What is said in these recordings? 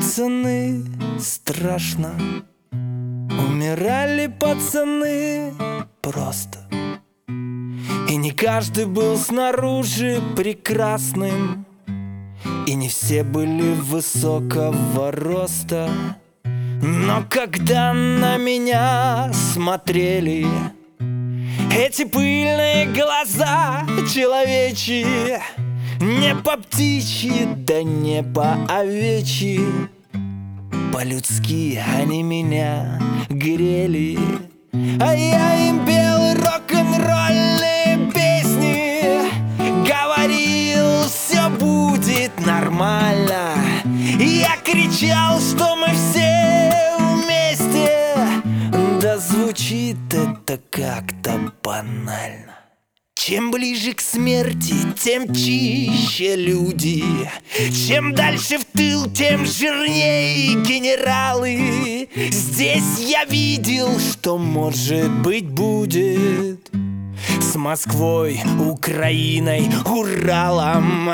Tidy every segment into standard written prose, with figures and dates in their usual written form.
пацаны, страшно. Умирали пацаны просто. И не каждый был снаружи прекрасным, и не все были высокого роста. Но когда на меня смотрели эти пыльные глаза человечьи, не по птичьи, да не по овечьи, по-людски они меня грели. А я им пел рок-н-ролльные песни, говорил, все будет нормально. Я кричал, что мы все вместе. Да звучит это как-то банально. Чем ближе к смерти, тем чище люди. Чем дальше в тыл, тем жирнее генералы. Здесь я видел, что может быть будет с Москвой, Украиной, Уралом.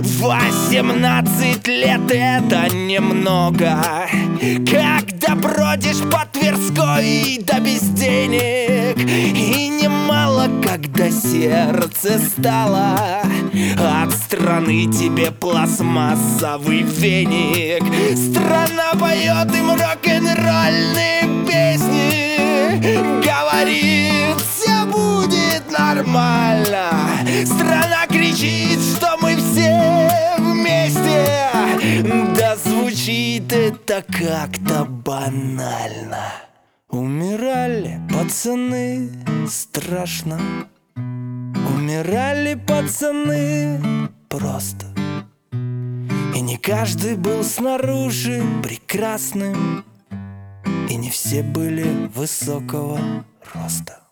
18 лет это немного, когда бродишь по Тверской, да без денег. И немало, когда сердце стало от страны тебе пластмассовый веник. Страна поет им рок-н-ролльные песни, говорит, все будет нормально. Страна кричит, что мы все вместе. Да звучит это как-то банально. Умирали пацаны, страшно. Умирали пацаны просто. И не каждый был снаружи прекрасным, и не все были высокого роста.